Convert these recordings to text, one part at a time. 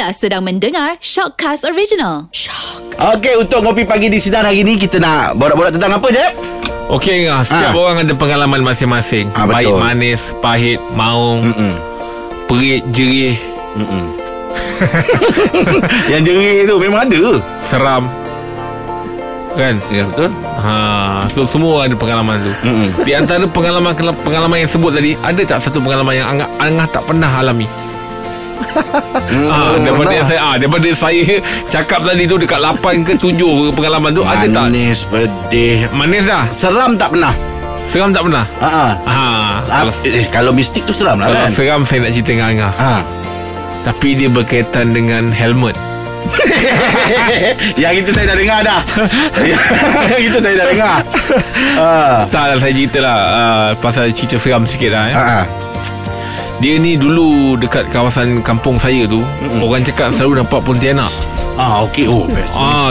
Anda sedang mendengar Shockcast Original. Okey, untuk Ngopi Pagi di Sinar hari ni, kita nak borak-borak tentang apa, Jeb? Okey, setiap orang ada pengalaman masing-masing. Baik, betul. manis, pahit, maung, perit, jerih, Yang jerit tu memang ada. seram. Kan? Ya, betul. So semua orang ada pengalaman tu. Di antara pengalaman yang sebut tadi, ada tak satu pengalaman yang Angah tak pernah alami? Daripada saya cakap tadi tu dekat 8 ke 7 pengalaman tu, ada tak? Manis, pedih. Manis dah. Seram tak pernah. Seram tak pernah. Kalau mistik tu seram lah Kalau kan. seram saya nak cerita dengan Angah. Tapi dia berkaitan dengan helmet. Yang itu saya dah dengar dah. Yang itu saya dah dengar. Tak lah, saya cerita lah pasal cerita seram sikit lah. Dia ni dulu dekat kawasan kampung saya tu, orang cakap selalu nampak Pontianak. Okey. Best.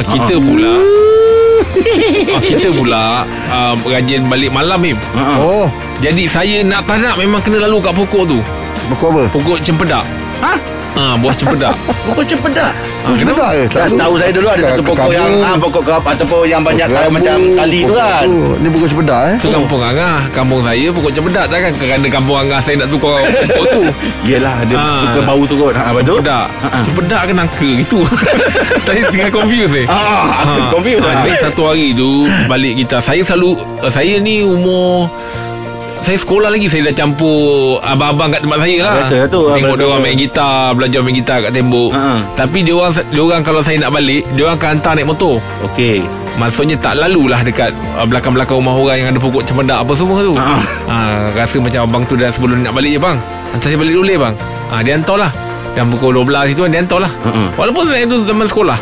Kita pula rajin balik malam ni. Jadi saya nak tak nak memang kena lalu kat pokok tu. Pokok apa? Pokok cempedak. Buah cempedak. Pokok cempedak. Cempedak ke? Tahu saya dulu ada satu pokok yang pokok kelapa ataupun yang banyak macam tali tu kan. Ni pokok cempedak Tu kampung Angah. Kampung saya pokok cempedak tak kan? Kerana kampung Angah saya nak tukar pokok tu. Yelah, dia suka bau tu kot. Betul. Cempedak ke nangka gitu. Saya tengah confuse ni. Aku confuse. Jadi satu hari tu balik kita, saya ni umur, saya sekolah lagi, saya dah campur abang-abang kat tempat saya lah. Biasa tu. Tengok dia orang main gitar, belajar main gitar kat tembok. Tapi dia orang kalau saya nak balik, dia orang akan hantar naik motor. Okey. Maksudnya tak lalulah dekat belakang-belakang rumah orang yang ada pokok cempedak apa semua tu. Rasa macam abang tu dah sebelum nak balik je, bang, hantar saya balik dulu bang. Dia hantar lah. Dan pukul 12 itu dia hantar lah. Walaupun saya tu zaman sekolah.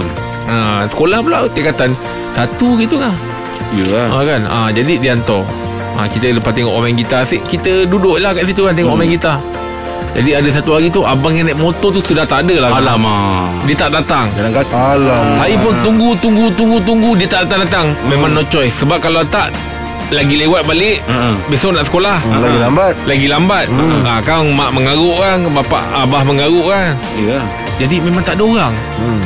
Sekolah pula tingkatan 1 gitu kan. Yalah. Kan. Jadi dia hantar. Kita lepas tengok orang main gitar, kita duduk lah kat situ kan, tengok orang main gitar. Jadi ada satu hari tu, abang yang naik motor tu sudah tak ada lah. Alamak. Dia tak datang. Jalan kaki. Alamak. Saya pun tunggu. Dia tak datang. Memang no choice. Sebab kalau tak, lagi lewat balik, besok nak sekolah, Lagi lambat. Kan mak mengaruk kan, abah mengaruk kan. Ya. Jadi memang tak ada orang.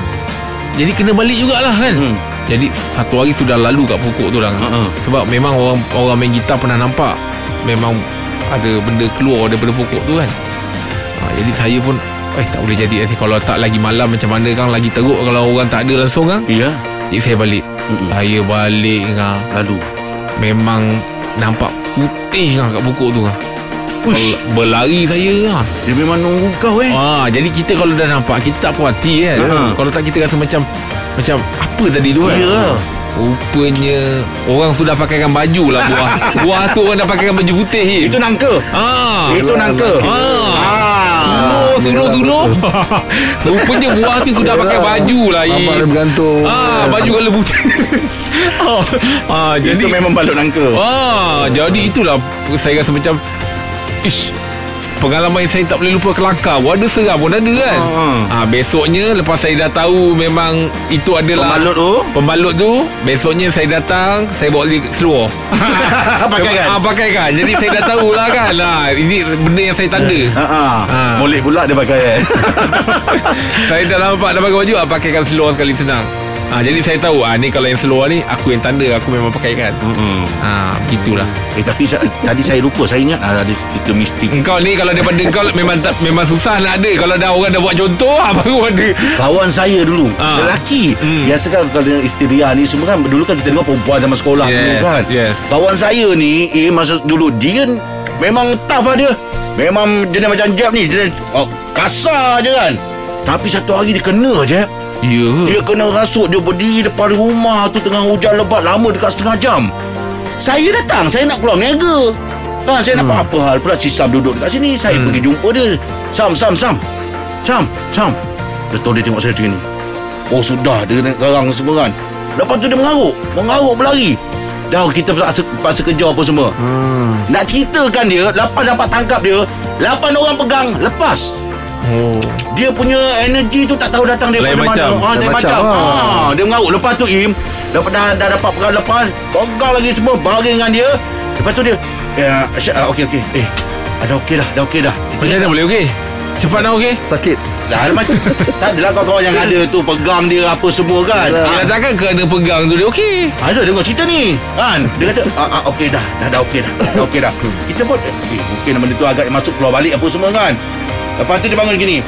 Jadi kena balik jugalah kan. Jadi satu hari sudah lalu kat pokok tu lah. Sebab memang orang main gitar pernah nampak memang ada benda keluar daripada pokok tu kan. Jadi saya pun tak boleh jadi nanti kalau tak lagi malam macam mana kan, lagi teruk kalau orang tak ada langsung kan. Ya. Jadi saya balik. Saya balik kan, Lalu memang nampak putih kan kat pokok tu kan. Berlari saya kan. dia memang nunggu kau Jadi kita kalau dah nampak, kita tak puas hati kan. Kalau tak, kita rasa macam apa tadi tu kan. Rupanya orang sudah pakaikan baju lah buah. Buah tu orang dah pakaikan baju putih. Itu nangka. Itu nangka. Suluh. Rupanya buah tu sudah pakai baju lah. Nampak dia bergantung. Baju kalau putih. Jadi itu memang balut nangka. Jadi itulah saya rasa macam pengalaman yang saya tak boleh lupa kelakar. Ada seram pun ada kan. Besoknya lepas saya dah tahu memang itu adalah pembalut tu, besoknya saya datang, saya bawa seluar. Pakaikan. Jadi saya dah tahulah kan. Ini benda yang saya tanda. Molek pula dia pakai. Saya dah nampak dah pakai baju, pakaikan seluar sekali senang. Jadi saya tahu ni kalau yang seluar ni aku yang tanda, aku memang pakaikan. Begitulah. Tapi tadi saya lupa, saya ingat ada cerita mistik. Engkau ni kalau daripada engkau memang susah nak ada. Kalau dah orang dah buat contoh baru ada. Kawan saya dulu lelaki. Biasa kan kalau isteri ni semua kan, dulu kan kita dengar perempuan zaman sekolah dulu kan. Kawan saya ni masa dulu dia memang tough lah dia. Memang jenis macam Jeb ni, jenis kasar je kan. Tapi satu hari dia kena je. Dia kena rasuk. Dia berdiri depan rumah tu tengah hujan lebat lama dekat setengah jam. Saya datang, saya nak keluar meniaga kan, saya nak apa hal pula si Sam duduk dekat sini. Saya pergi jumpa dia. Sam. Dia tahu, dia tengok saya macam ni. Sudah, dia garang semua kan. Lepas tu dia mengaruk berlari. Dah kita paksa kejar apa semua. Nak ceritakan dia, 8 dapat tangkap dia, 8 orang pegang, lepas. Dia punya energi tu tak tahu datang daripada mana. Lain macam. Dia mengaruk. Lepas tu dah dapat pegang lepas, pegang lagi semua, baring dengan dia. Lepas tu dia okey. Dah okey dah. Macam mana boleh okey? Cepat dah okey? Sakit. Dah macam tak adalah kawan-kawan yang ada tu pegang dia apa semua kan. Takkan kena pegang tu dia okey. Ada dengar cerita ni kan. Dia kata okey dah okey dah. Dah okey dah. Kita pun mungkin benda tu agak masuk keluar balik apa semua kan. Lepas tu dia bangun gini.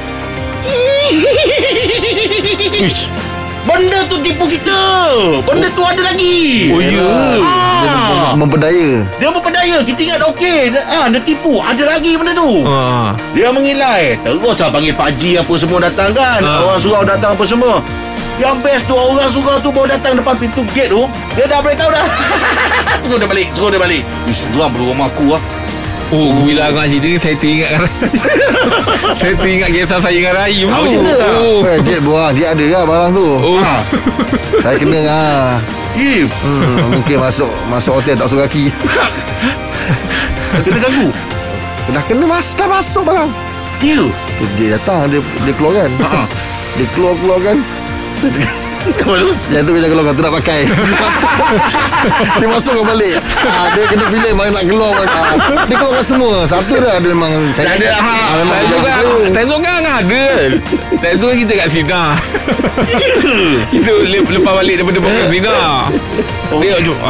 Benda tu tipu kita. Benda tu ada lagi. Oh ya. Dia memperdaya. Dia memperdaya. Kita ingat dah okey. Dia tipu. Ada lagi benda tu. Dia mengilai. Teruslah panggil Pak Haji apa semua datang kan. Orang surau datang apa semua. Yang best tu orang surau tu baru datang depan pintu gate tu. Dia dah beritahu dah. Suruh dia balik. Seram pada rumah aku lah. Oh, bila Abang cerita ni saya teringat saya teringat kisah saya dengan Rahim tu. Dia buang. Dia ada lah barang tu. Saya kena lah. Mungkin masuk hotel tak suruh kaki. Kena ganggu. Dah kena dah masuk barang. Dia datang. Dia keluar kan. Dia keluar kan. Yang tu bila keluar tu nak pakai. Dia masuk balik. Dia kena pilih mana nak keluar. Dia keluarkan semua. Satu dah dia memang saya ada. Tengok kan ada. Tengok kan kita kat Sina. Kita lepas balik daripada Pokok Sina. Tengok jom.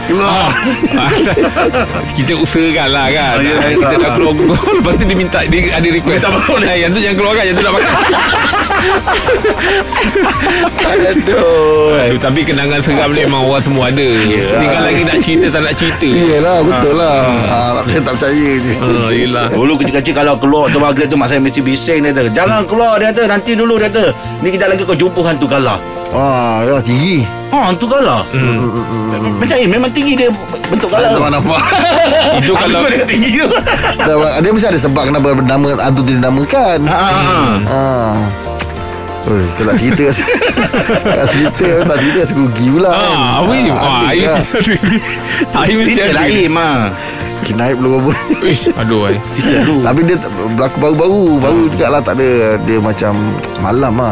Kita usahakan lah kan. Kita dah keluar. Lepas tu dia minta, dia ada request. Yang tu jangan keluar kan. Yang tu nak pakai. Aduh. Tapi kenangan seram ni memang orang semua ada. Tinggal lagi nak cerita tak nak cerita. Yelah betul lah. Saya tak percaya je. Yelah. Dulu kecil-kecil kalau keluar tu maghrib tu mak saya mesti bising dia kata. Jangan keluar dia kata. Nanti dulu dia kata. Ni kita lagi kau jumpa hantu galah. Yalah tinggi. Hantu galah. Macam memang tinggi dia bentuk galah. Saya tak nampak. Itu kalau dia tinggi tu. Dia mesti ada sebab kenapa nama hantu tu dinamakan. Kalau tak cerita tak cerita rasa rugi pula kan. Air mesti ada lain Kinaip belum apa. Aduh cerita dulu. Tapi dia berlaku baru juga lah. Tak ada. Dia macam malam lah.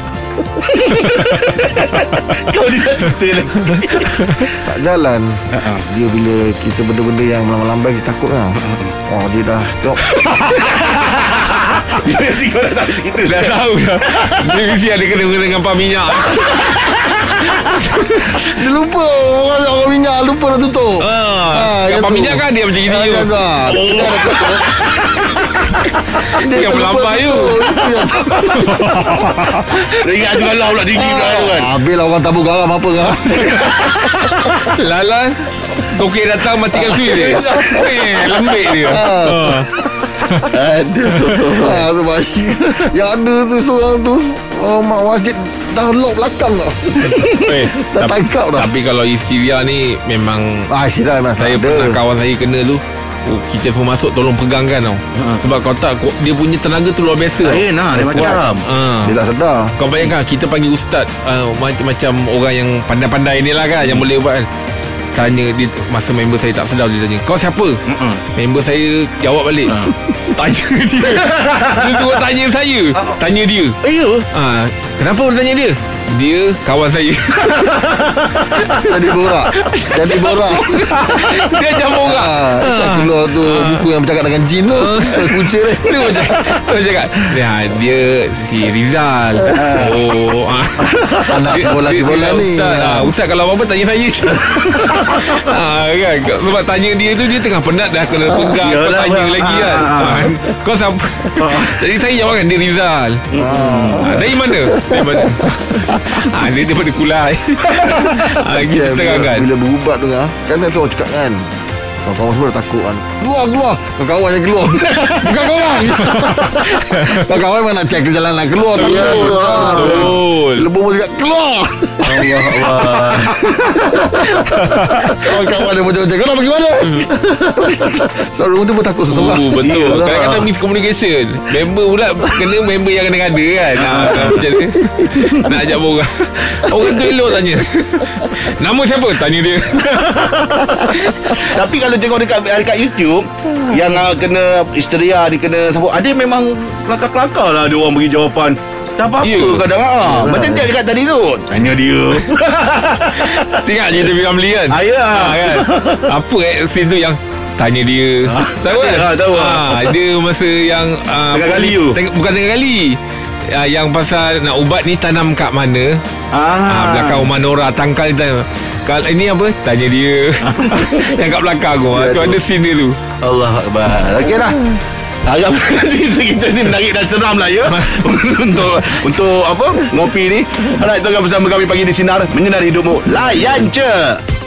Kau dia cerita lagi. Tak jalan. Dia bila kita benda-benda yang melambai kita takut lah. Dia dah tengok. Dia mesti kau dah tahu cerita. Dah tahu dah. Dia mesti ada kena dengan pam minyak. Dia lupa. Orang minyak lupa dah tutup. Pam minyak kan dia macam gini. Dia yang melambai tu. Dia ingat tu galau pula tinggi pula tu kan. Habis lah orang tabur garam apa kan. Lalan Tokek datang matikan suih dia. Lembik dia. Aduh. Tu baik. Yang ada tu seorang tu mak masjid dah lock belakang tau. Dah tangkap dah. Tapi kalau histeria ni memang saya pernah kawan saya kena tu. Kita pun masuk tolong pegangkan tau. Sebab kau tak dia punya tenaga tu luar biasa. Lain lah. Dia macam dia tak sedar. Kau bayangkan kita panggil ustaz macam orang yang pandai-pandai ni lah kan. Yang boleh buat kan. Tanya dia. Masa member saya tak sedar, dia tanya, kau siapa? Member saya jawab balik. Tanya dia. Dia tu tanya saya. Tanya dia. Kenapa dia tanya dia? Dia kawan saya. Jadi borak. Dia macam borak. Keluar tu buku yang bercakap dengan jin tu. Punca dia. Dia cakap dia si Rizal. Anak sekolah ni. Ustaz kalau apa-apa tanya saya. Kan? Sebab tanya dia tu, dia tengah penat dah kena pegang. Kau tanya lagi kan. Kau siapa? Jadi saya jawab kan dia Rizal. Dari mana? Dia daripada Kulai. Kita tengah kan. Bila berubat tu kan tu orang cakap kan, kawan-kawan semua dah takut kan. Keluar. Kawan-kawan yang keluar. Bukan korang. Kawan-kawan memang nak cek jalan nak keluar. Takut. Lebur pun cakap keluar. Allah. Kawan-kawan dia macam kau nak pergi mana? So rumah tu pun takut seseorang. Betul. Kadang-kadang miscommunication. Member pula kena member yang kena-kena kan. Macam tu. Nak ajak orang. Orang tu elok tanya, nama siapa? Tanya dia. Tapi kalau tengok dekat YouTube yang kena histeria ni, kena siapa, ada memang kelakar-kelakar lah dia orang bagi jawapan. Tak apa-apa kadang macam dia cakap tadi tu, tanya dia. Tengok je dia bilang beli kan. Kan. Apa scene tu yang tanya dia. Tahu kan? Tahu. Dia masa yang tengah kali tu. Bukan tengah kali. Yang pasal nak ubat ni tanam kat mana? Belakang rumah Nora, tangkal ni tanam. Kalau ini apa? Tanya dia. Yang kat belakang tu. Tu ada scene dia tu. Allah Akbar. Okey lah. Agak cerita kita ni menarik dan seram lah ya. Untuk apa? Ngopi ni. Alright, tengah bersama kami pagi di Sinar Menyinari Hidupmu. Layan je.